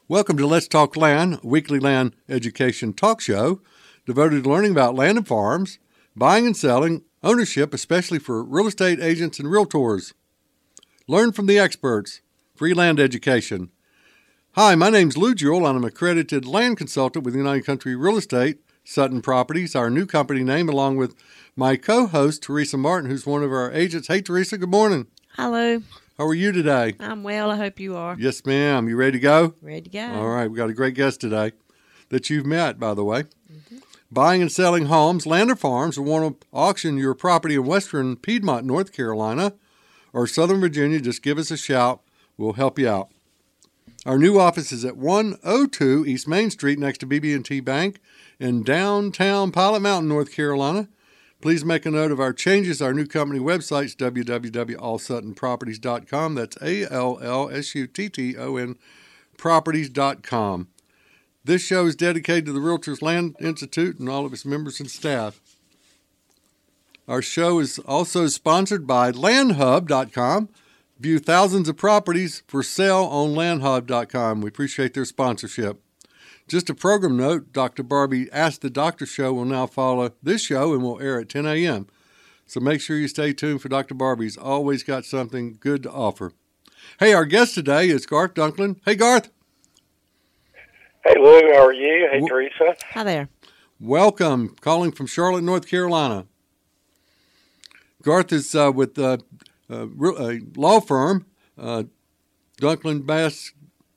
Welcome to Let's Talk Land, a weekly land education talk show devoted to learning about land and farms, buying and selling, ownership, especially for real estate agents and realtors. Learn from the experts. Free land education. Hi, my name's Lou Jewell, and I'm an accredited land consultant with United Country Real Estate, Sutton Properties, our new company name, along with my co-host, Teresa Martin, who's one of our agents. Hey, Teresa, good morning. Hello. How are you today? I'm well. I hope you are. Yes, ma'am. You ready to go? Ready to go. All right. We got a great guest today that you've met, by the way. Buying and selling homes, land or farms, or want to auction your property in western Piedmont, North Carolina, or Southern Virginia, just give us a shout. We'll help you out. Our new office is at 102 East Main Street next to BB&T Bank in downtown Pilot Mountain, North Carolina. Please make a note of our changes. Our new company website is www.allsuttonproperties.com. That's ALLSUTTON properties.com. This show is dedicated to the Realtors Land Institute and all of its members and staff. Our show is also sponsored by LandHub.com. View thousands of properties for sale on LandHub.com. We appreciate their sponsorship. Just a program note, Dr. Barbie Ask the Doctor show will now follow this show and will air at 10 a.m. So make sure you stay tuned for Dr. Barbie's always got something good to offer. Hey, our guest today is Garth Dunklin. Hey, Garth. Hey, Lou, how are you? Hey, Teresa. Hi there. Welcome. Calling from Charlotte, North Carolina. Garth is with a law firm, Bass, Dunklin,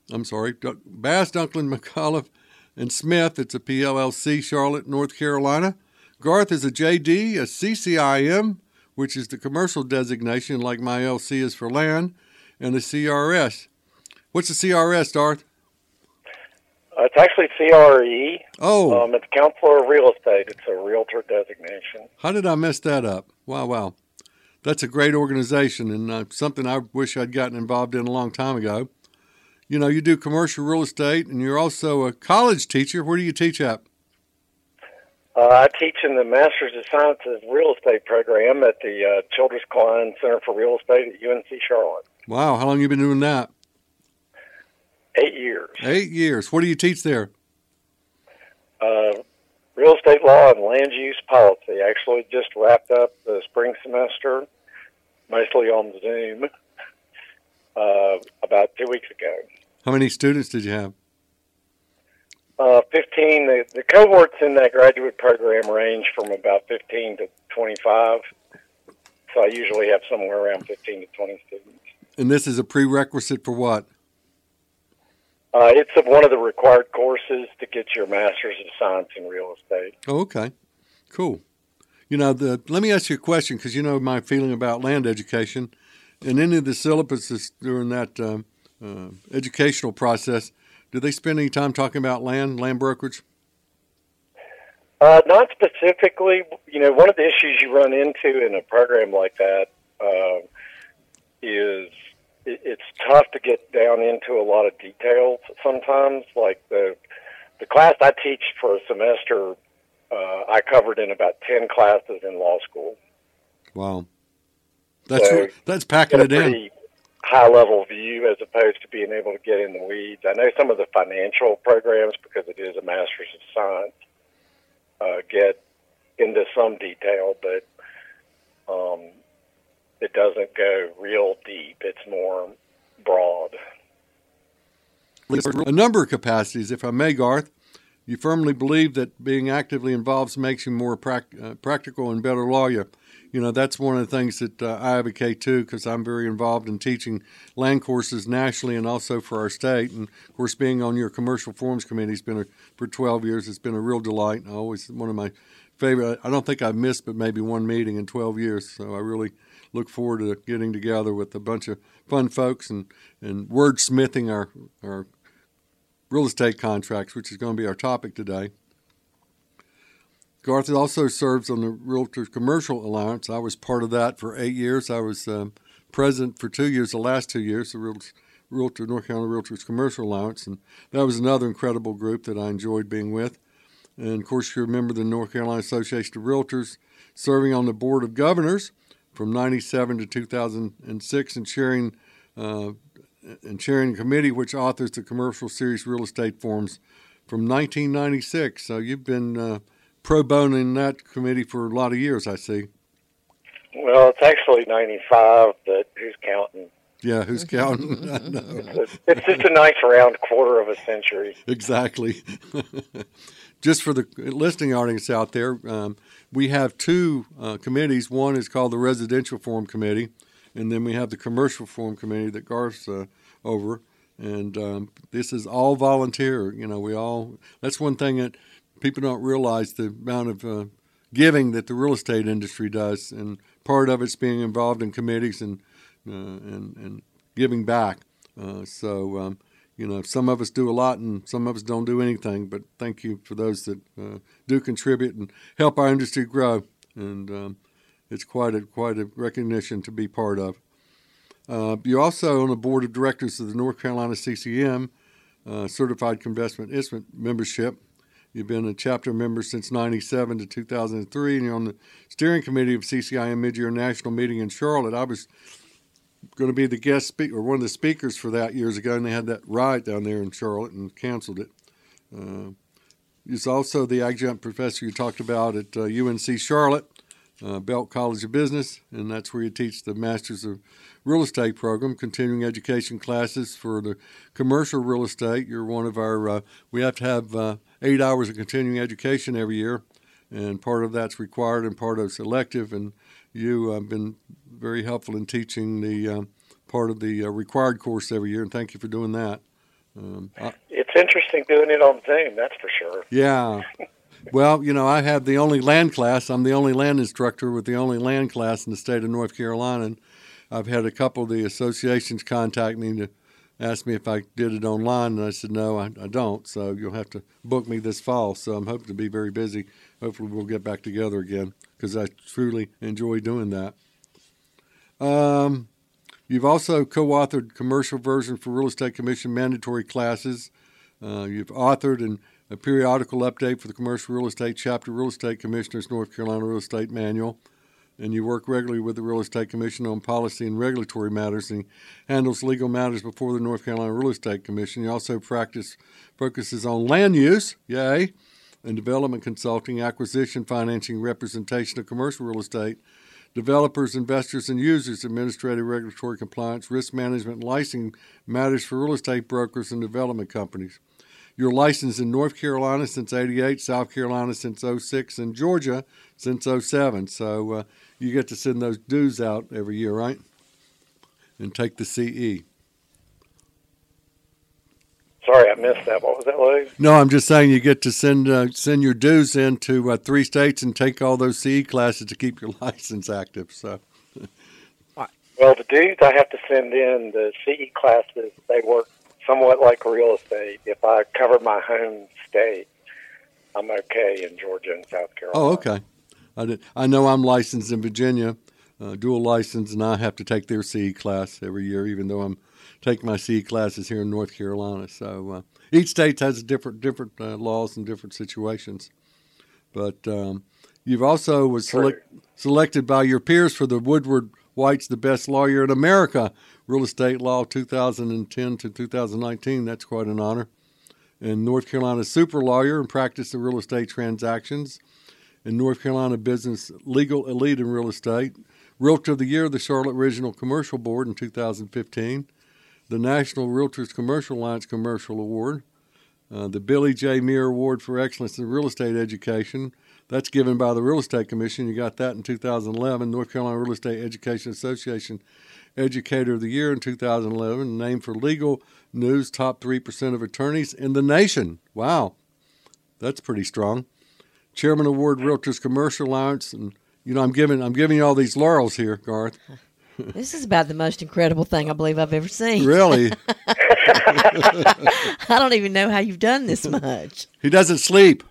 McAuliffe, and Smith. It's a PLLC, Charlotte, North Carolina. Garth is a JD, a CCIM, which is the commercial designation, like my LC is for land, and a CRS. What's a CRS, Garth? It's actually CRE. Oh. It's Counselor of Real Estate. It's a realtor designation. How did I mess that up? Wow. That's a great organization and something I wish I'd gotten involved in a long time ago. You know, you do commercial real estate, and you're also a college teacher. Where do you teach at? I teach in the Master's of Sciences Real Estate program at the Childress Klein Center for Real Estate at UNC Charlotte. Wow, how long have you been doing that? 8 years. 8 years. What do you teach there? Real estate law and land use policy. Actually just wrapped up the spring semester, mostly on Zoom, about 2 weeks ago. How many students did you have? 15. The cohorts in that graduate program range from about 15 to 25. So I usually have somewhere around 15 to 20 students. And this is a prerequisite for what? It's one of the required courses to get your Master's of Science in Real Estate. Oh, okay. Cool. You know, let me ask you a question, because you know my feeling about land education. In any of the syllabuses during that educational process, do they spend any time talking about land brokerage? Not specifically. You know, one of the issues you run into in a program like that is it's tough to get down into a lot of details sometimes. Like the class I teach for a semester, I covered in about 10 classes in law school. Wow. That's packing it in. High-level view as opposed to being able to get in the weeds. I know some of the financial programs, because it is a Master's of Science, get into some detail, but it doesn't go real deep. It's more broad. A number of capacities, if I may, Garth. You firmly believe that being actively involved makes you more practical and better lawyer. You know, that's one of the things that I advocate, too, because I'm very involved in teaching land courses nationally and also for our state. And, of course, being on your commercial forums committee for 12 years, it's been a real delight. One of my favorite. I don't think I've missed but maybe one meeting in 12 years. So I really look forward to getting together with a bunch of fun folks and wordsmithing our real estate contracts, which is going to be our topic today. Garth also serves on the Realtors Commercial Alliance. I was part of that for 8 years. I was president for 2 years, the last 2 years, the North Carolina Realtors Commercial Alliance, and that was another incredible group that I enjoyed being with. And, of course, you remember the North Carolina Association of Realtors, serving on the Board of Governors from 1997 to 2006 and chairing and chairing the committee which authors the commercial series Real Estate Forums from 1996. So you've been pro bono in that committee for a lot of years, I see. Well, it's actually 95, but who's counting? Yeah, who's counting? I know. It's just a nice round quarter of a century. Exactly. Just for the listening audience out there, we have two committees. One is called the Residential Forum Committee, and then we have the Commercial Forum Committee that Garth's over. And this is all volunteer. You know, that's one thing that people don't realize, the amount of giving that the real estate industry does. And part of it's being involved in committees and giving back. You know, some of us do a lot and some of us don't do anything, but thank you for those that do contribute and help our industry grow. And it's quite a recognition to be part of. You're also on the board of directors of the North Carolina CCM, Certified Investment membership. You've been a chapter member since 1997 to 2003, and you're on the steering committee of CCIM Mid-Year National Meeting in Charlotte. I was going to be the guest speaker, or one of the speakers for that years ago, and they had that riot down there in Charlotte and canceled it. He's also the adjunct professor you talked about at UNC Charlotte, Belk College of Business, and that's where you teach the Masters of Real Estate program, continuing education classes for the commercial real estate. You're one of our, we have to have 8 hours of continuing education every year, and part of that's required and part of it's elective, and you have been very helpful in teaching the part of the required course every year, and thank you for doing that. It's interesting doing it on Zoom, that's for sure. Yeah. Well, you know, I have the only land class. I'm the only land instructor with the only land class in the state of North Carolina, and I've had a couple of the associations contact me to ask me if I did it online, and I said, no, I don't, so you'll have to book me this fall. So I'm hoping to be very busy. Hopefully we'll get back together again because I truly enjoy doing that. You've also co-authored commercial version for Real Estate Commission mandatory classes. You've authored a periodical update for the Commercial Real Estate Chapter Real Estate Commissioners North Carolina Real Estate Manual. And you work regularly with the Real Estate Commission on policy and regulatory matters, and handles legal matters before the North Carolina Real Estate Commission. You also focuses on land use, yay, and development consulting, acquisition, financing, representation of commercial real estate, developers, investors, and users, administrative, regulatory compliance, risk management, and licensing matters for real estate brokers and development companies. You're licensed in North Carolina since '88, South Carolina since '06, and Georgia since '07. So you get to send those dues out every year, right? And take the CE. Sorry, I missed that. What was that, Lou? No, I'm just saying you get to send your dues in to 3 states and take all those CE classes to keep your license active. So. Well, the dues I have to send in, the CE classes, they work somewhat like real estate. If I cover my home state, I'm okay in Georgia and South Carolina. Oh, okay. I know I'm licensed in Virginia, dual license, and I have to take their CE class every year, even though I'm taking my CE classes here in North Carolina. So each state has different laws and different situations. But you've also was selected by your peers for the Woodward White's the Best Lawyer in America Real Estate Law 2010 to 2019. That's quite an honor. And North Carolina Super Lawyer and Practice of Real Estate Transactions. And North Carolina Business Legal Elite in Real Estate. Realtor of the Year of the Charlotte Regional Commercial Board in 2015. The National Realtors Commercial Alliance Commercial Award. The Billy J. Muir Award for Excellence in Real Estate Education. That's given by the Real Estate Commission. You got that in 2011. North Carolina Real Estate Education Association Educator of the Year in 2011. Named for Legal News Top 3% of Attorneys in the Nation. Wow, that's pretty strong. Chairman Award Realtors Commercial Alliance. And, you know, I'm giving you all these laurels here, Garth. This is about the most incredible thing I believe I've ever seen. Really? I don't even know how you've done this much. He doesn't sleep.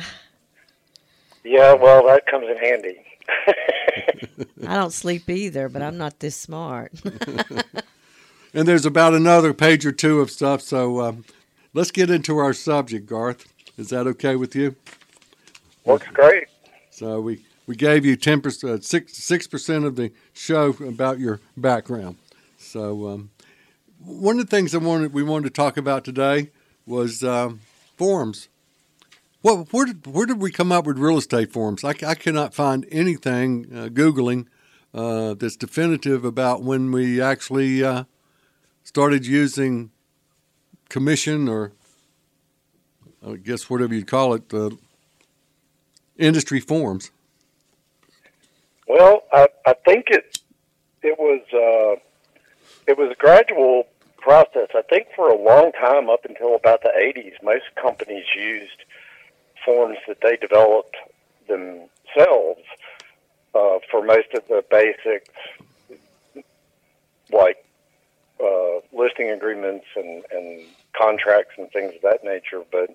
Yeah, well, that comes in handy. I don't sleep either, but I'm not this smart. And there's about another page or two of stuff, so let's get into our subject, Garth. Is that okay with you? Works great. So we gave you 6% of the show about your background. So one of the things we wanted to talk about today was forms. Well, where did we come up with real estate forms? I cannot find anything Googling that's definitive about when we actually started using commission, or I guess whatever you call it, industry forms. Well, I think it was a gradual process. I think for a long time, up until about the 80s, most companies used forms that they developed themselves for most of the basics, like listing agreements and contracts and things of that nature. But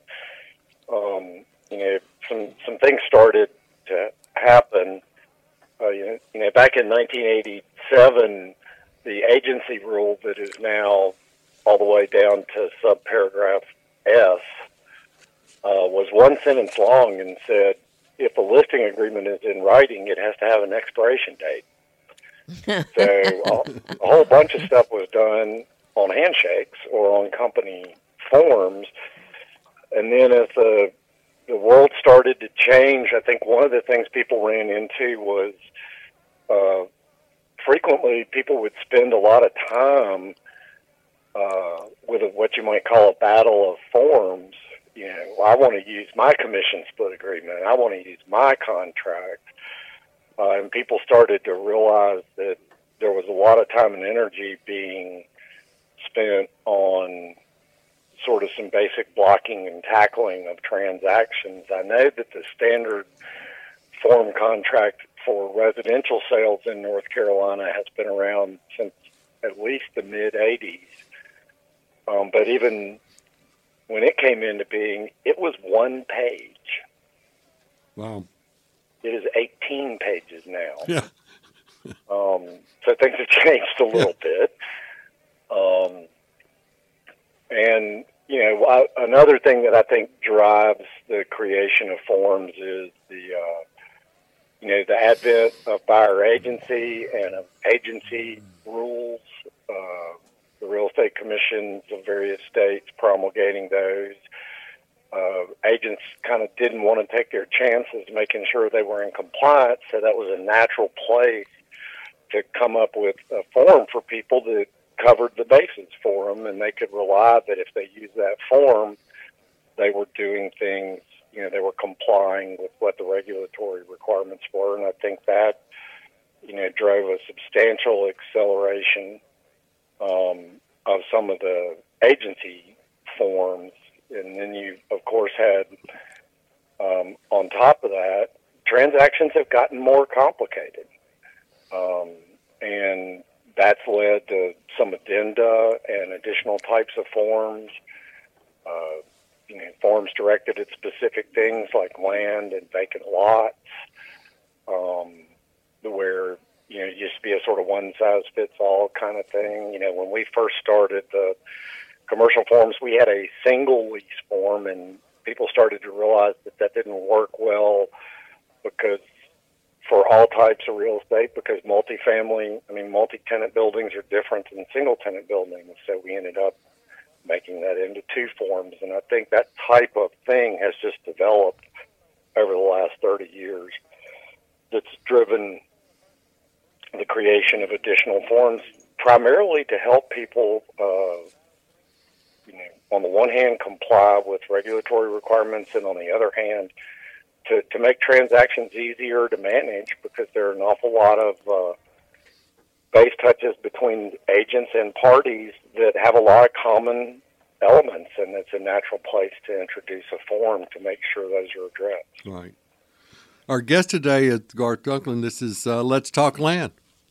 some things started to happen. Back in 1987, the agency rule that is now all the way down to subparagraph S was one sentence long and said, if a listing agreement is in writing, it has to have an expiration date. So a whole bunch of stuff was done on handshakes or on company forms. And then as the world started to change, I think one of the things people ran into was frequently people would spend a lot of time with what you might call a battle of forms. I want to use my commission split agreement. I want to use my contract. And people started to realize that there was a lot of time and energy being spent on sort of some basic blocking and tackling of transactions. I know that the standard form contract for residential sales in North Carolina has been around since at least the mid-'80s. But even when it came into being, it was one page. Wow. It is 18 pages now. Yeah. So things have changed a little bit. And, another thing that I think drives the creation of forms is the advent of buyer agency and of agency rules. The real estate commissions of various states promulgating those. Agents kind of didn't want to take their chances making sure they were in compliance, so that was a natural place to come up with a form for people that covered the bases for them, and they could rely that if they used that form, they were doing things, they were complying with what the regulatory requirements were, and I think that, drove a substantial acceleration of some of the agency forms. And then you, of course, had, on top of that, transactions have gotten more complicated. And that's led to some addenda and additional types of forms, forms directed at specific things like land and vacant lots, where, it used to be a sort of one-size-fits-all kind of thing. When we first started the commercial forms, we had a single lease form, and people started to realize that didn't work well because for all types of real estate, because multi-tenant buildings are different than single-tenant buildings, so we ended up making that into two forms, and I think that type of thing has just developed over the last 30 years that's driven the creation of additional forms, primarily to help people, on the one hand, comply with regulatory requirements, and on the other hand, to make transactions easier to manage, because there are an awful lot of base touches between agents and parties that have a lot of common elements, and it's a natural place to introduce a form to make sure those are addressed. Right. Our guest today is Garth Dunklin. This is Let's Talk Land.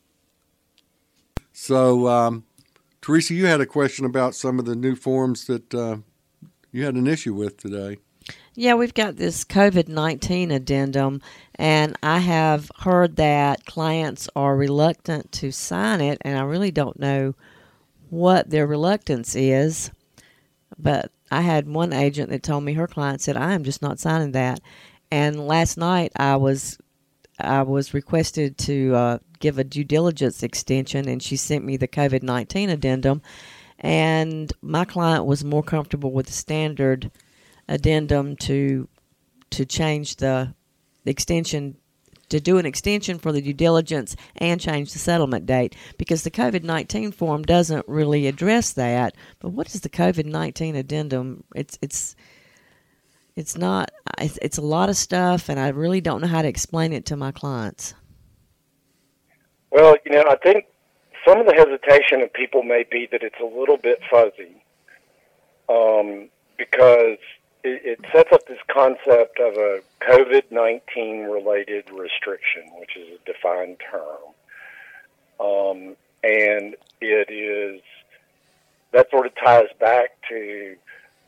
So, Teresa, you had a question about some of the new forms that you had an issue with today. Yeah, we've got this COVID-19 addendum, and I have heard that clients are reluctant to sign it, and I really don't know what their reluctance is. But I had one agent that told me her client said, I am just not signing that. And last night I was requested to give a due diligence extension, and she sent me the COVID-19 addendum. and my client was more comfortable with the standard addendum to change the extension, to do an extension for the due diligence and change the settlement date, because the COVID-19 form doesn't really address that. But what is the COVID-19 addendum? It's not. It's a lot of stuff, and I really don't know how to explain it to my clients. Well, I think some of the hesitation of people may be that it's a little bit fuzzy, because it sets up this concept of a COVID-19 related restriction, which is a defined term. And it is, that sort of ties back to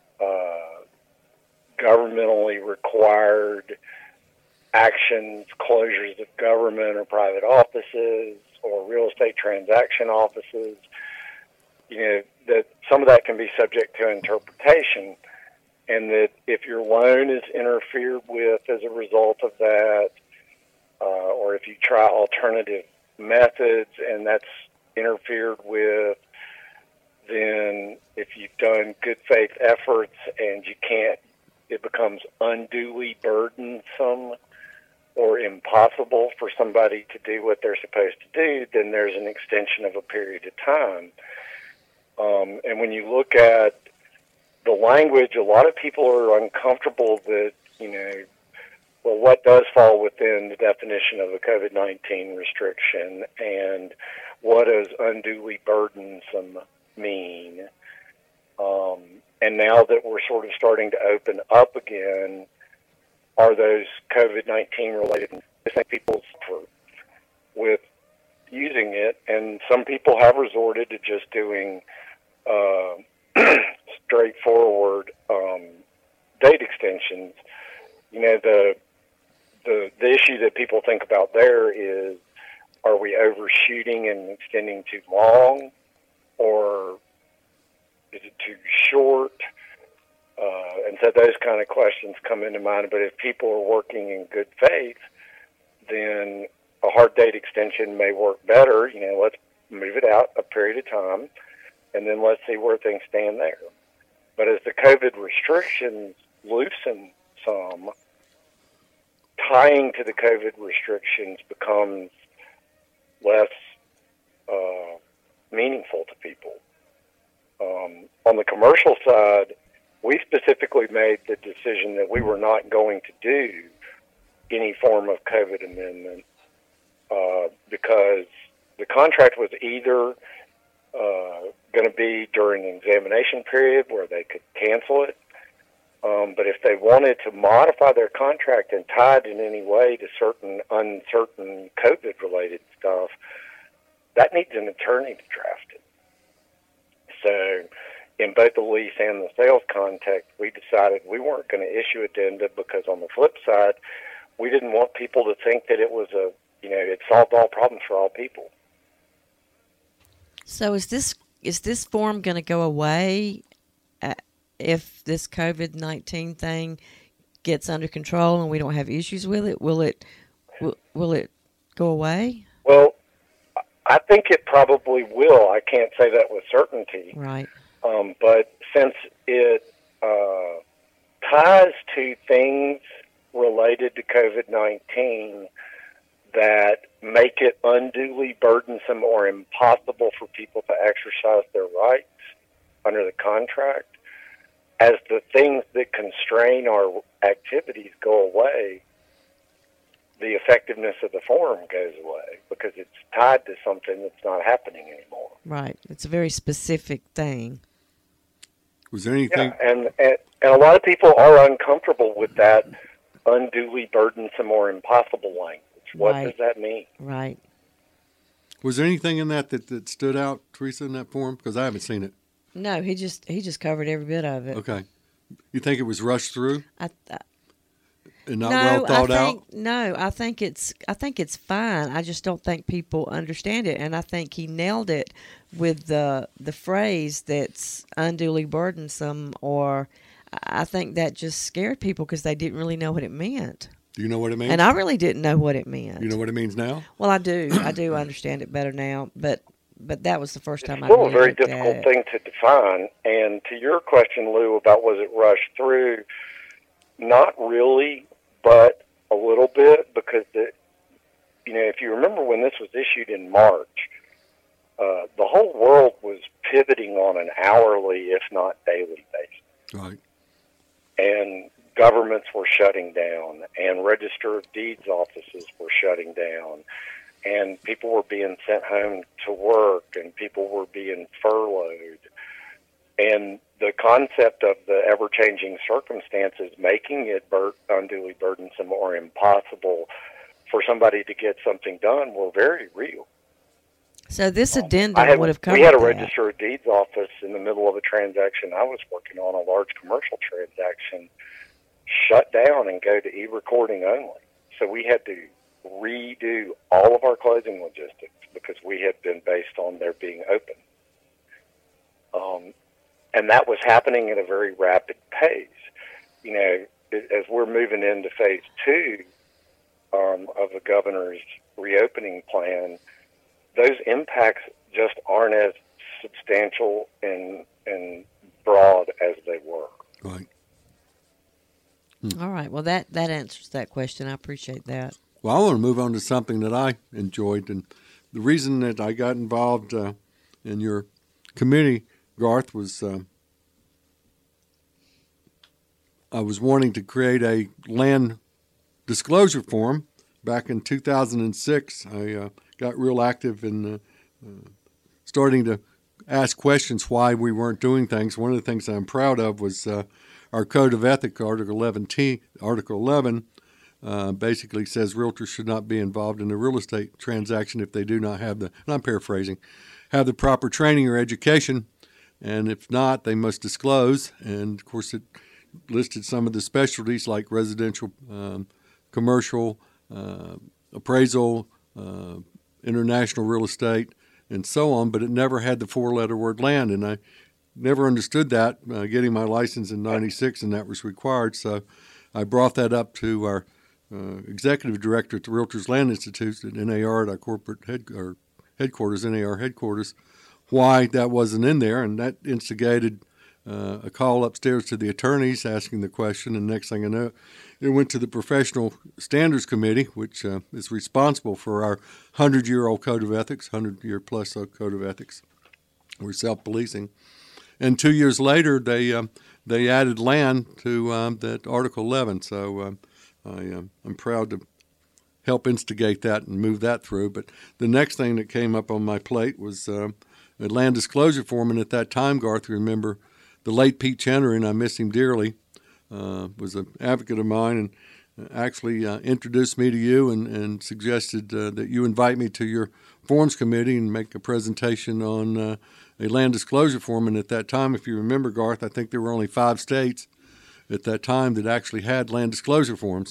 governmentally required actions, closures of government or private offices or real estate transaction offices. That some of that can be subject to interpretation, and that if your loan is interfered with as a result of that, or if you try alternative methods and that's interfered with, then if you've done good faith efforts and you can't, it becomes unduly burdensome or impossible for somebody to do what they're supposed to do, then there's an extension of a period of time. And when you look at the language, a lot of people are uncomfortable that, well, what does fall within the definition of a COVID-19 restriction, and what does unduly burdensome mean? And now that we're sort of starting to open up again, are those COVID-19 related? I think people suffer with using it, and some people have resorted to just doing straightforward date extensions. The issue that people think about there is, are we overshooting and extending too long, or is it too short? And so those kind of questions come into mind. But if people are working in good faith, then a hard date extension may work better. Let's move it out a period of time, and then let's see where things stand there. But as the COVID restrictions loosen some, tying to the COVID restrictions becomes less meaningful to people. On the commercial side, we specifically made the decision that we were not going to do any form of COVID amendment because the contract was either going to be during an examination period where they could cancel it, but if they wanted to modify their contract and tie it in any way to certain uncertain COVID-related stuff, that needs an attorney to draft it. So in both the lease and the sales context, we decided we weren't going to issue addenda because on the flip side, we didn't want people to think that it was it solved all problems for all people. So is this form going to go away if this COVID-19 thing gets under control and we don't have issues with it? Will it go away? Well, I think it probably will. I can't say that with certainty. Right. But since it ties to things related to COVID-19 that make it unduly burdensome or impossible for people to exercise their rights under the contract, as the things that constrain our activities go away, the effectiveness of the form goes away because it's tied to something that's not happening anymore. Right. It's a very specific thing. Was there anything? Yeah, and a lot of people are uncomfortable with that unduly burdensome or impossible language. What Right. does that mean? Right. Was there anything in that stood out, Teresa, in that form? Because I haven't seen it. No, he just covered every bit of it. Okay. You think it was rushed through and not No, well thought out? No, I think it's fine. I just don't think people understand it, and I think he nailed it with the phrase that's unduly burdensome. Or I think that just scared people because they didn't really know what it meant. Do you know what it means? And I really didn't know what it meant. You know what it means now? Well, I do. I do understand it better now. But but that was the first time I Still really a very looked at difficult it. thing to define. And to your question, Lou, about was it rushed through, not really, but a little bit, because if you remember when this was issued in March, the whole world was pivoting on an hourly, if not daily basis. Right. And governments were shutting down, and Register of Deeds offices were shutting down, and people were being sent home to work, and people were being furloughed. And the concept of the ever-changing circumstances making it unduly burdensome or impossible for somebody to get something done were very real. So this addendum would have covered We had a that. Register of Deeds office in the middle of a transaction I was working on, a large commercial transaction, shut down and go to e-recording only. So we had to redo all of our closing logistics because we had been based on their being open. And that was happening at a very rapid pace. As we're moving into phase 2 of the governor's reopening plan, those impacts just aren't as substantial and broad as they were. Right. All right. Well, that answers that question. I appreciate that. Well, I want to move on to something that I enjoyed. And the reason that I got involved in your committee, Garth, was I was wanting to create a land disclosure form. Back in 2006, I got real active in starting to ask questions why we weren't doing things. One of the things I'm proud of was our Code of Ethics, Article 11, basically says realtors should not be involved in a real estate transaction if they do not have and I'm paraphrasing, have the proper training or education, and if not, they must disclose. And of course, it listed some of the specialties like residential, commercial, appraisal, international real estate, and so on, but it never had the four-letter word land, and I never understood that, getting my license in 96, and that was required, so I brought that up to our executive director at the Realtors Land Institute at NAR, at our corporate headquarters, NAR headquarters, why that wasn't in there, and that instigated a call upstairs to the attorneys asking the question, and next thing I know, it went to the Professional Standards Committee, which is responsible for our 100-year-old Code of Ethics, 100-year-plus Code of Ethics. We're self-policing. And 2 years later, they added land to that Article 11. So I'm proud to help instigate that and move that through. But the next thing that came up on my plate was a land disclosure form. And at that time, Garth, remember, the late Pete Chenner, and I miss him dearly, was an advocate of mine and actually introduced me to you and suggested that you invite me to your forms committee and make a presentation on a land disclosure form. And at that time, if you remember, Garth, I think there were only 5 states at that time that actually had land disclosure forms.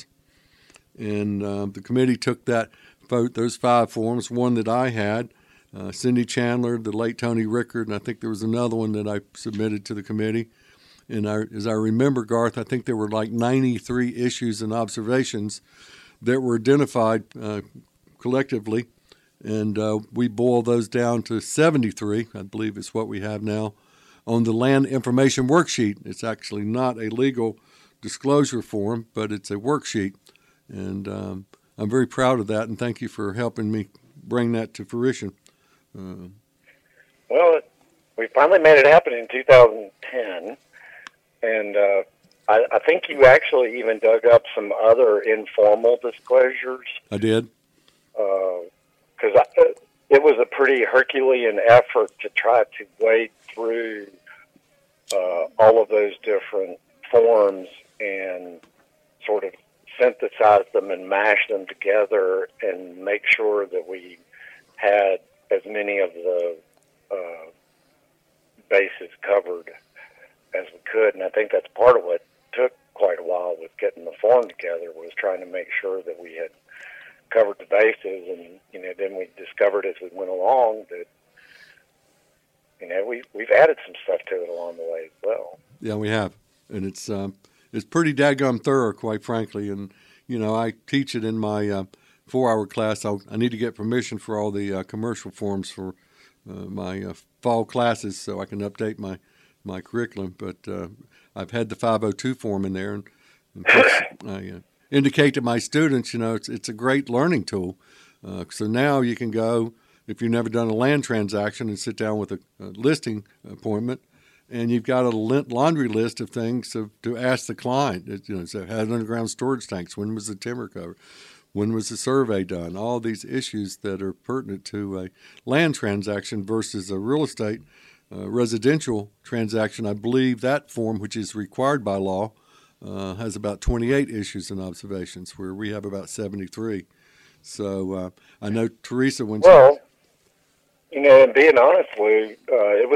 And the committee took that vote, those 5 forms, one that I had, Cindy Chandler, the late Tony Rickard, and I think there was another one that I submitted to the committee. And as I remember, Garth, I think there were like 93 issues and observations that were identified collectively. And we boiled those down to 73, I believe is what we have now, on the land information worksheet. It's actually not a legal disclosure form, but it's a worksheet. And I'm very proud of that, and thank you for helping me bring that to fruition. Well, we finally made it happen in 2010. And I think you actually even dug up some other informal disclosures. I did. Because it was a pretty Herculean effort to try to wade through all of those different forms and sort of synthesize them and mash them together and make sure that we had as many of the bases covered as we could. And I think that's part of what took quite a while with getting the form together, was trying to make sure that we had covered the bases. And then we discovered as we went along that we've added some stuff to it along the way as well. Yeah, we have, and it's pretty daggum thorough, quite frankly. And I teach it in my 4-hour class. I need to get permission for all the commercial forms for my fall classes so I can update my curriculum. But I've had the 502 form in there, and I indicate to my students, it's a great learning tool. So now you can go, if you've never done a land transaction, and sit down with a listing appointment, and you've got a laundry list of things to ask the client. So had underground storage tanks. When was the timber covered? When was the survey done? All these issues that are pertinent to a land transaction versus a real estate residential transaction. I believe that form, which is required by law, has about 28 issues and observations, where we have about 73. So I know Teresa, when well, and being honest with you,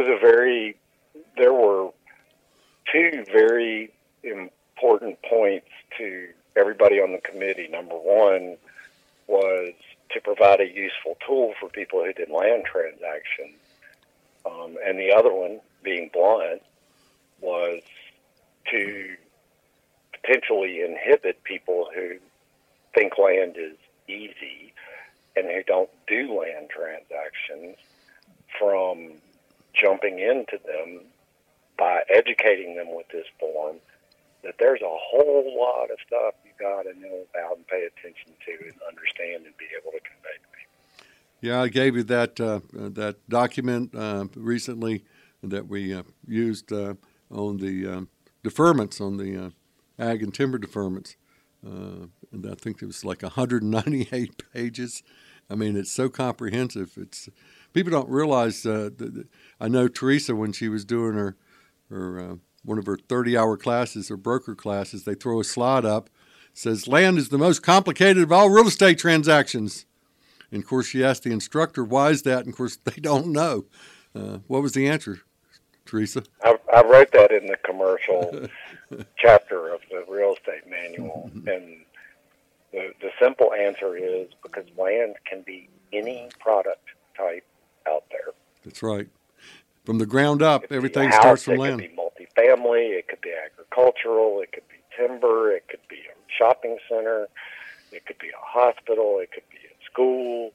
there were two very important points to everybody on the committee. Number one was to provide a useful tool for people who did land transactions. And the other one, being blunt, was to potentially inhibit people who think land is easy and who don't do land transactions from jumping into them by educating them with this form that there's a whole lot of stuff you got to know about and pay attention to and understand and be able to convey to people. Yeah, I gave you that document recently that we used on the deferments, on the ag and timber deferments. And I think it was like 198 pages. I mean, it's so comprehensive. People don't realize. I know Teresa, when she was doing her one of her 30-hour classes or broker classes, they throw a slide up, says land is the most complicated of all real estate transactions. And of course, she asked the instructor, "Why is that?" And of course, they don't know. What was the answer, Teresa? I wrote that in the commercial chapter of the real estate manual, and the simple answer is because land can be any product type out there. That's right. From the ground up, everything starts from land. It could be multifamily, it could be agricultural, it could be timber, it could be a shopping center, it could be a hospital, it could be a school,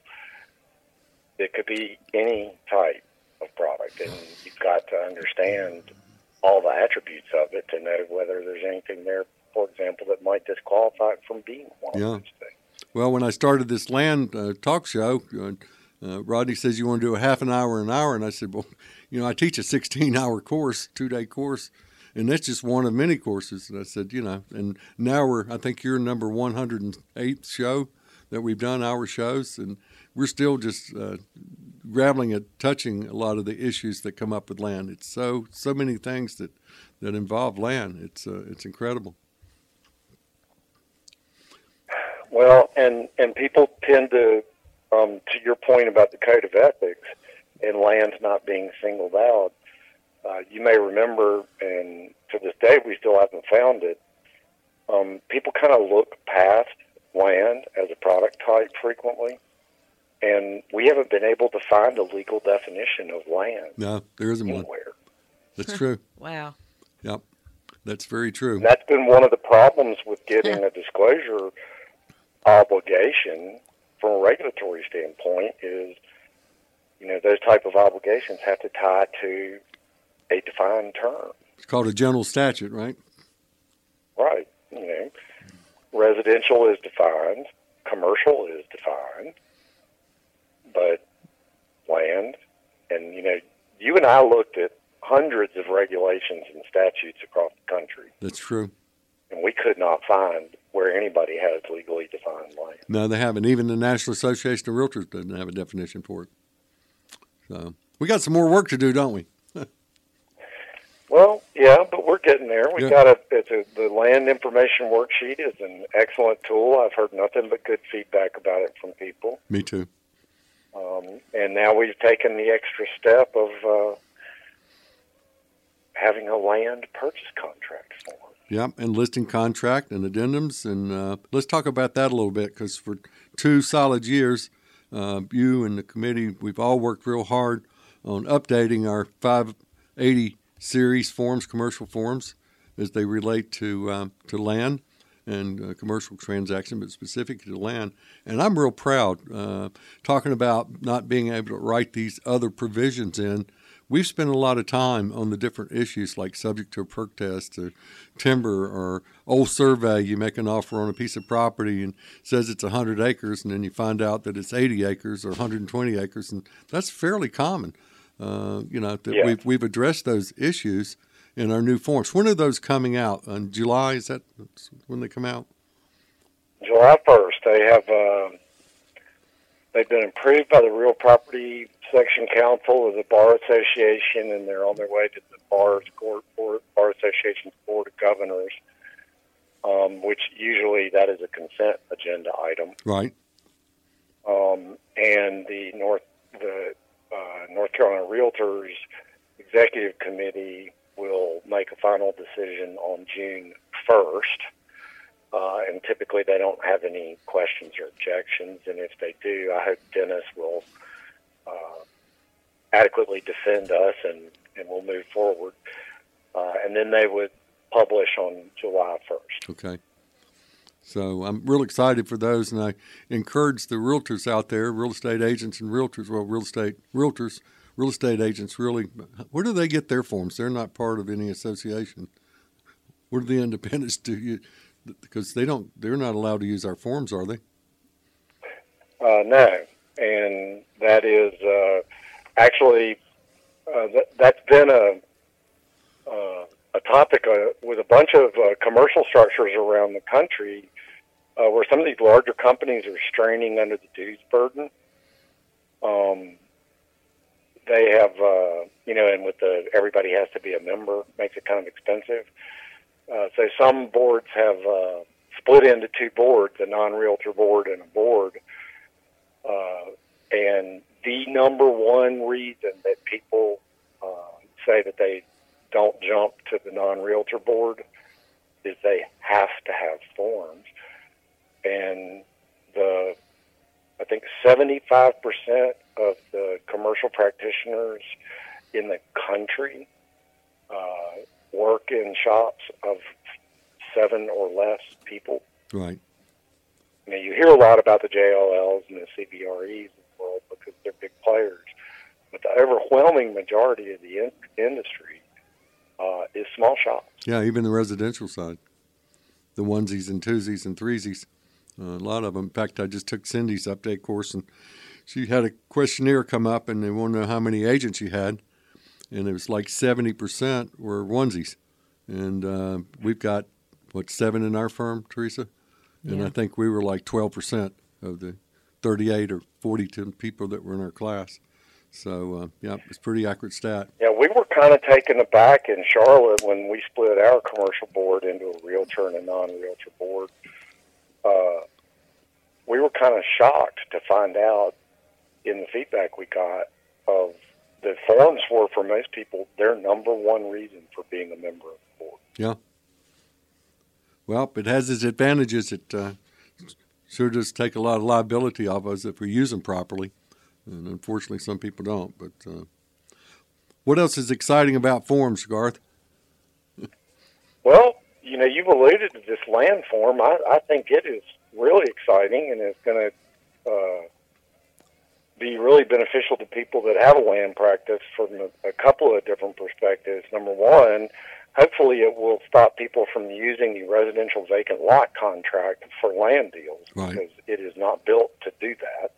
it could be any type of product. And you've got to understand all the attributes of it to know whether there's anything there, for example, that might disqualify it from being one of those things. Well, when I started this land talk show, Rodney says, "You want to do a half an hour, and I said, "Well, I teach a 16-hour course, 2-day course, and that's just one of many courses." And I said, and now I think you're number 108th show that we've done, our shows, and we're still just grappling at touching a lot of the issues that come up with land. It's so many things that involve land. It's incredible. Well, and people tend to your point about the code of ethics and land not being singled out, you may remember, and to this day we still haven't found it, people kind of look past land as a product type frequently, and we haven't been able to find a legal definition of land. No, there isn't anywhere. One. That's true. Wow. Yep, that's very true. And that's been one of the problems with getting a disclosure obligation from a regulatory standpoint is, those type of obligations have to tie to a defined term. It's called a general statute, right? Right. Residential is defined, commercial is defined, but land, and, you and I looked at hundreds of regulations and statutes across the country. That's true. And we could not find where anybody has legally defined land. No, they haven't. Even the National Association of Realtors doesn't have a definition for it. So we got some more work to do, don't we? Well, yeah, but we're getting there. We got the land information worksheet is an excellent tool. I've heard nothing but good feedback about it from people. Me too. And now we've taken the extra step of having a land purchase contract form. Yeah, and listing contract and addendums. And let's talk about that a little bit, because for 2 solid years, you and the committee, we've all worked real hard on updating our 580 series forms, commercial forms, as they relate to land. and commercial transaction, but specifically to land. And I'm real proud, talking about not being able to write these other provisions in. We've spent a lot of time on the different issues like subject to a perk test or timber or old survey. You make an offer on a piece of property and it says it's 100 acres, and then you find out that it's 80 acres or 120 acres, and that's fairly common. That we've addressed those issues in our new forms. When are those coming out? In July? Is that when they come out? July 1st. They've been approved by the Real Property Section Council of the Bar Association, and they're on their way to the Bar Association's Board of Governors, which usually that is a consent agenda item. Right. And the North Carolina Realtors Executive Committee will make a final decision on June 1st. And typically they don't have any questions or objections. And if they do, I hope Dennis will adequately defend us and we'll move forward. And then they would publish on July 1st. Okay. So I'm real excited for those, and I encourage the realtors out there, real estate agents and realtors, real estate agents, really, where do they get their forms? They're not part of any association. Where do the independents do? Because they're not allowed to use our forms, are they? No, and that is actually that's been a topic with a bunch of commercial structures around the country, where some of these larger companies are straining under the dues burden. They have, and with everybody has to be a member, makes it kind of expensive. So some boards have split into two boards, a non-realtor board and a board. And the number one reason that people say that they don't jump to the non-realtor board is they have to have forms. And I think 75% of the commercial practitioners in the country work in shops of 7 or less people. Right. You hear a lot about the JLLs and the CBREs in the world because they're big players, but the overwhelming majority of the industry is small shops. Yeah, even the residential side, the onesies and twosies and threesies, a lot of them. In fact, I just took Cindy's update course, and she had a questionnaire come up, and they wanted to know how many agents you had, and it was like 70% were onesies, and we've got 7 in our firm, Teresa, and I think we were like 12% of the 38 or 42 people that were in our class. So, it's a pretty accurate stat. Yeah, we were kind of taken aback in Charlotte when we split our commercial board into a realtor and a non-realtor board. We were kind of shocked to find out in the feedback we got of the forms were, for most people, their number one reason for being a member of the board. Yeah. Well, it has its advantages. It sure does take a lot of liability off us if we use them properly. And unfortunately, some people don't. But what else is exciting about forms, Garth? Well, you've alluded to this land form. I think it is really exciting, and it's going to be really beneficial to people that have a land practice from a couple of different perspectives. Number one, hopefully it will stop people from using the residential vacant lot contract for land deals, right, because it is not built to do that.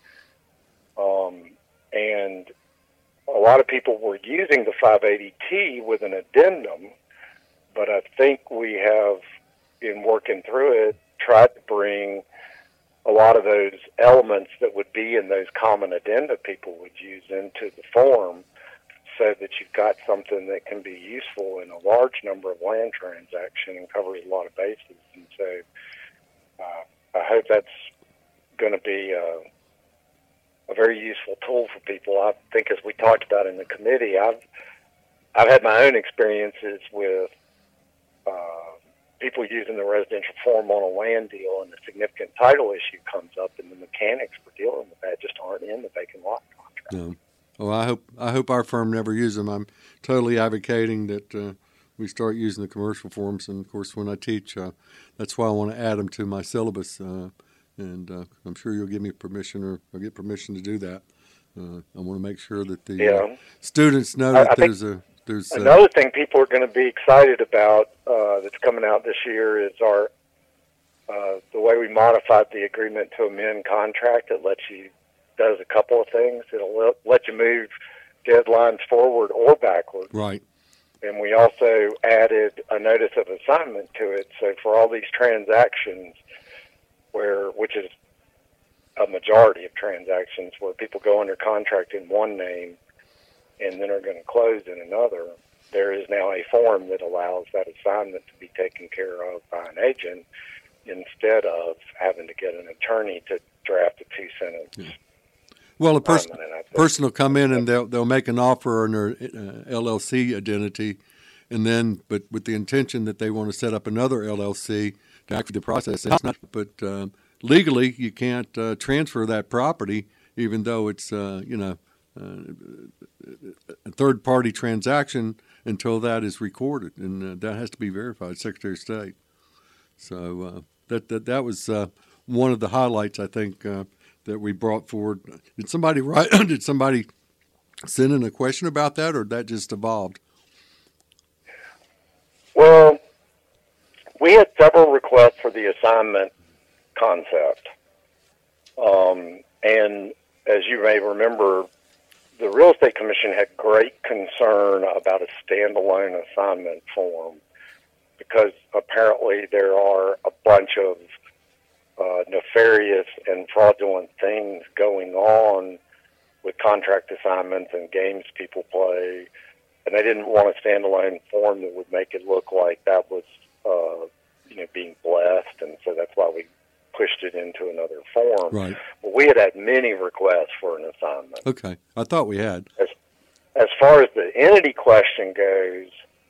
And a lot of people were using the 580T with an addendum, but I think we have, in working through it, tried to bring a lot of those elements that would be in those common addenda people would use into the form, so that you've got something that can be useful in a large number of land transactions and covers a lot of bases. And so I hope that's going to be a very useful tool for people. I think, as we talked about in the committee, I've had my own experiences with people using the residential form on a land deal, and a significant title issue comes up, and the mechanics for dealing with that just aren't in the vacant lot contract. No. Oh, I hope our firm never uses them. I'm totally advocating that we start using the commercial forms. And of course, when I teach, that's why I want to add them to my syllabus. And I'm sure you'll give me permission, or I'll get permission to do that. I want to make sure that the students know that there's another thing people are going to be excited about that's coming out this year is our the way we modified the agreement to amend contract. It does a couple of things. It'll let you move deadlines forward or backward. Right. And we also added a notice of assignment to it. So for all these transactions, which is a majority of transactions where people go under contract in one name and then are going to close in another, there is now a form that allows that assignment to be taken care of by an agent instead of having to get an attorney to draft a two-sentence. Well, a person will come in and they'll make an offer on their LLC identity, and then but with the intention that they want to set up another LLC to actually process it. But legally, you can't transfer that property, even though it's a third-party transaction, until that is recorded, and that has to be verified, Secretary of State. So that was one of the highlights, I think, that we brought forward. Did somebody Did somebody send in a question about that, or that just evolved? Well, we had several requests for the assignment concept, and as you may remember, the Real Estate Commission had great concern about a standalone assignment form because apparently there are a bunch of nefarious and fraudulent things going on with contract assignments and games people play, and they didn't want a standalone form that would make it look like that was being blessed, and so that's why we pushed it into another form. Right. But we had many requests for an assignment. Okay, I thought we had. As far as the entity question goes,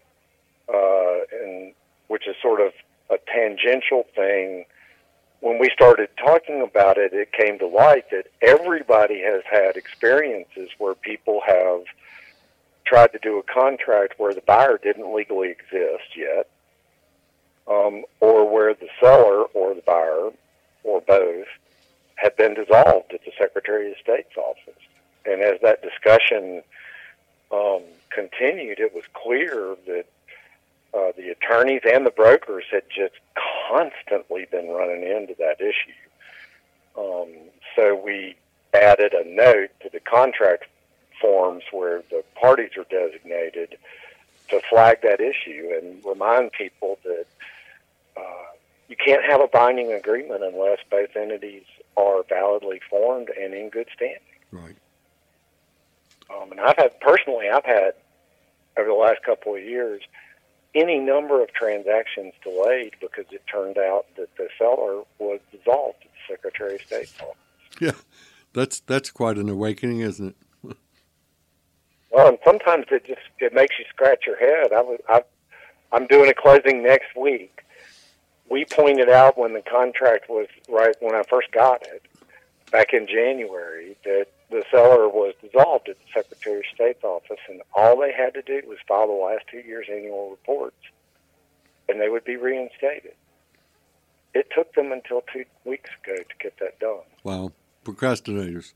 and which is sort of a tangential thing, when we started talking about it, it came to light that everybody has had experiences where people have tried to do a contract where the buyer didn't legally exist yet, or where the seller or the buyer, or both, had been dissolved at the Secretary of State's office. And as that discussion continued, it was clear that the attorneys and the brokers had just constantly been running into that issue. So we added a note to the contract forms where the parties are designated to flag that issue and remind people that you can't have a binding agreement unless both entities are validly formed and in good standing. Right. And I've had over the last couple of years any number of transactions delayed because it turned out that the seller was dissolved at the Secretary of State's office. Yeah, that's quite an awakening, isn't it? Well, and sometimes it makes you scratch your head. I'm doing a closing next week. We pointed out when the contract was right when I first got it back in January that the seller was dissolved at the Secretary of State's office, and all they had to do was file the last 2 years' annual reports, and they would be reinstated. It took them until 2 weeks ago to get that done. Wow, procrastinators.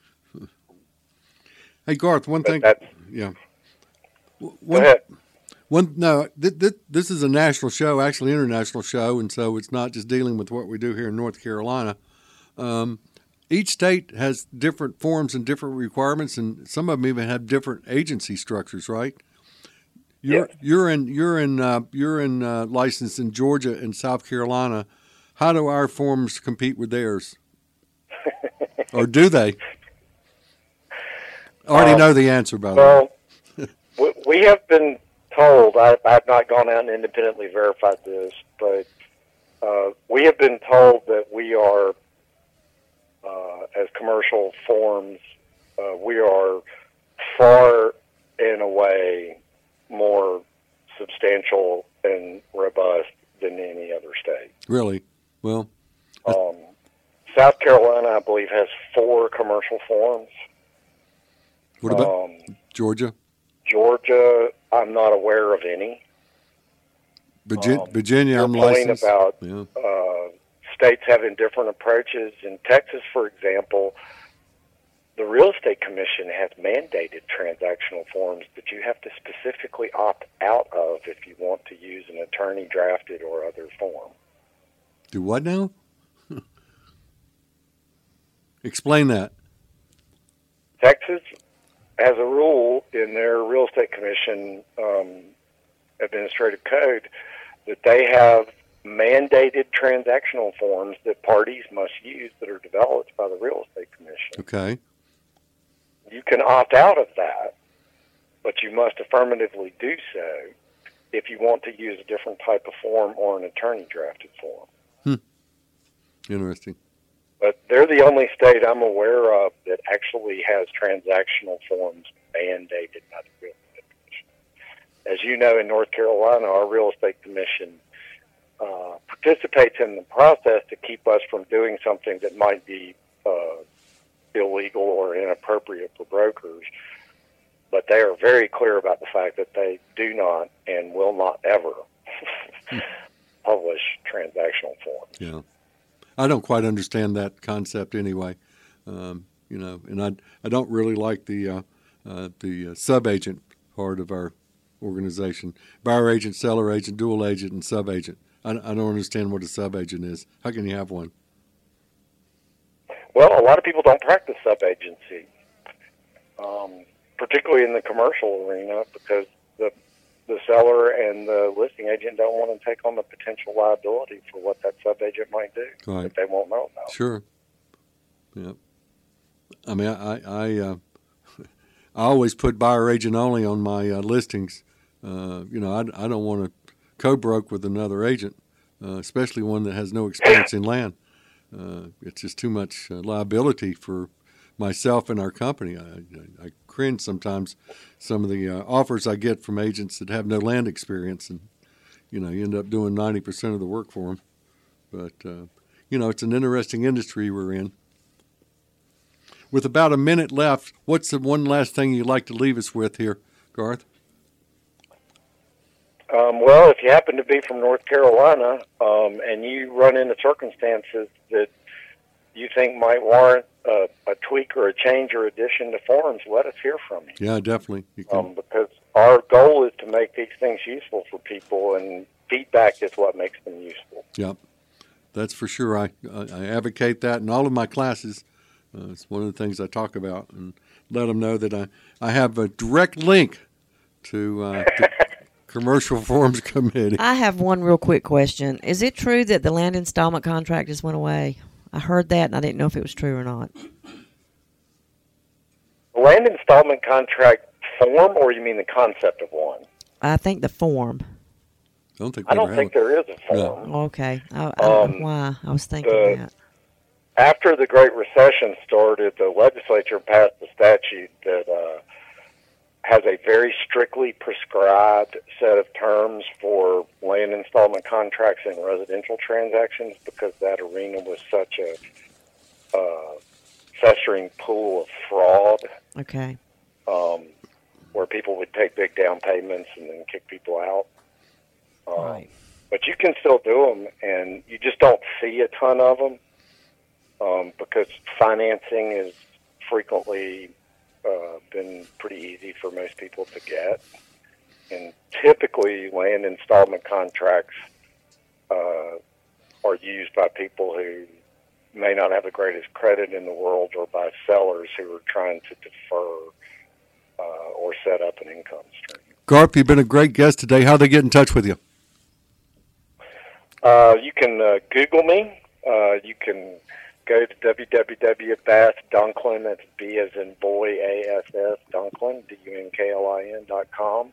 Hey, Garth, one thing. Yeah. Go ahead. This is a national show, actually international show, and so it's not just dealing with what we do here in North Carolina. Each state has different forms and different requirements, and some of them even have different agency structures, right? You're in licensed in Georgia and South Carolina. How do our forms compete with theirs, or do they? I already know the answer, by the way. Well, we have been told. I've not gone out and independently verified this, but we have been told that we are. As commercial forms, we are far and away more substantial and robust than any other state. Really? Well, South Carolina, I believe, has 4 commercial forms. What about Georgia? Georgia, I'm not aware of any. Virginia, I'm your point licensed. about Yeah. states having different approaches. In Texas, for example, the Real Estate Commission has mandated transactional forms that you have to specifically opt out of if you want to use an attorney-drafted or other form. Do what now? Explain that. Texas has a rule in their Real Estate Commission administrative code that they have mandated transactional forms that parties must use that are developed by the Real Estate Commission. Okay. You can opt out of that, but you must affirmatively do so if you want to use a different type of form or an attorney-drafted form. Interesting. But they're the only state I'm aware of that actually has transactional forms mandated by the Real Estate Commission. As you know, in North Carolina, our Real Estate Commission participates in the process to keep us from doing something that might be illegal or inappropriate for brokers. But they are very clear about the fact that they do not and will not ever publish transactional forms. Yeah. I don't quite understand that concept anyway. And I don't really like the sub-agent part of our organization. Buyer agent, seller agent, dual agent, and sub-agent. I don't understand what a sub-agent is. How can you have one? Well, a lot of people don't practice sub-agency, particularly in the commercial arena, because the seller and the listing agent don't want to take on the potential liability for what that sub-agent might do that they won't know about. Sure. Yeah. I mean, I always put buyer agent only on my listings. I don't want to co-broke with another agent, especially one that has no experience in land. It's just too much liability for myself and our company. I cringe sometimes some of the offers I get from agents that have no land experience, and you end up doing 90% of the work for them. But it's an interesting industry we're in. With about a minute left, what's the one last thing you'd like to leave us with here, Garth? Well, if you happen to be from North Carolina and you run into circumstances that you think might warrant a tweak or a change or addition to forms, let us hear from you. Yeah, definitely. You can. Because our goal is to make these things useful for people, and feedback is what makes them useful. Yep, that's for sure. I advocate that in all of my classes. It's one of the things I talk about, and let them know that I have a direct link to the Commercial Forms Committee. I have one real quick question. Is it true that the land installment contract just went away? I heard that, and I didn't know if it was true or not. The land installment contract form, or you mean the concept of one? I think the form. I don't think there is a form. No. Okay. I don't know why. I was thinking that. After the Great Recession started, the legislature passed a statute that has a very strictly prescribed set of terms for land installment contracts and residential transactions, because that arena was such a festering pool of fraud. Okay. Where people would take big down payments and then kick people out. Right. But you can still do them, and you just don't see a ton of them because financing is frequently been pretty easy for most people to get. And typically, land installment contracts are used by people who may not have the greatest credit in the world, or by sellers who are trying to defer or set up an income stream. Garth, you've been a great guest today. How do they get in touch with you? You can Google me. You can go to www.bassdunklin, that's B as in boy, A-S-S, Dunklin, DUNKLIN.com.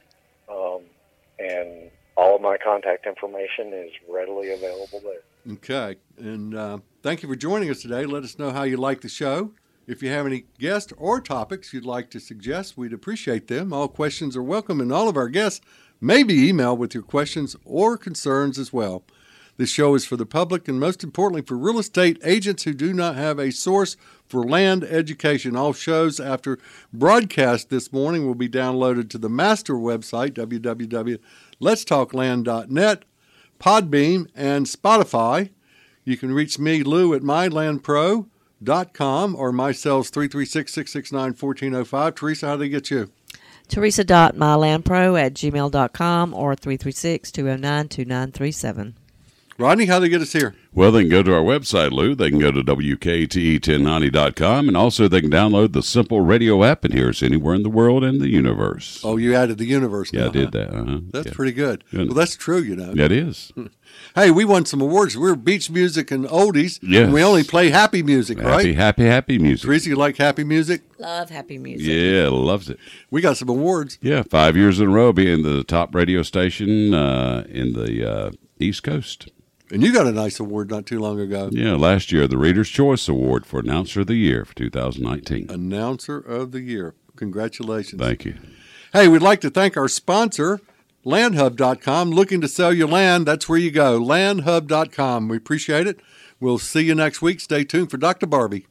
And all of my contact information is readily available there. Okay. And thank you for joining us today. Let us know how you like the show. If you have any guests or topics you'd like to suggest, we'd appreciate them. All questions are welcome, and all of our guests may be emailed with your questions or concerns as well. This show is for the public and, most importantly, for real estate agents who do not have a source for land education. All shows after broadcast this morning will be downloaded to the master website, www.letstalkland.net, Podbean, and Spotify. You can reach me, Lou, at mylandpro.com or my cell's 336-669-1405. Teresa, how do they get you? Teresa.mylandpro@gmail.com or 336-209-2937. Rodney, how do they get us here? Well, they can go to our website, Lou. They can go to WKTE1090.com, and also they can download the Simple Radio app and hear us anywhere in the world and the universe. Oh, you added the universe now. Yeah, I did that. That's pretty good. Well, that's true, you know. That is. Hey, we won some awards. We're beach music and oldies. Yes. And we only play happy music, right? Happy music. Teresa, you like happy music? Love happy music. Yeah, loves it. We got some awards. Yeah, 5 years in a row being the top radio station in the East Coast. And you got a nice award not too long ago. Yeah, last year, the Reader's Choice Award for Announcer of the Year for 2019. Announcer of the Year. Congratulations. Thank you. Hey, we'd like to thank our sponsor, LandHub.com. Looking to sell your land, that's where you go, LandHub.com. We appreciate it. We'll see you next week. Stay tuned for Dr. Barbie.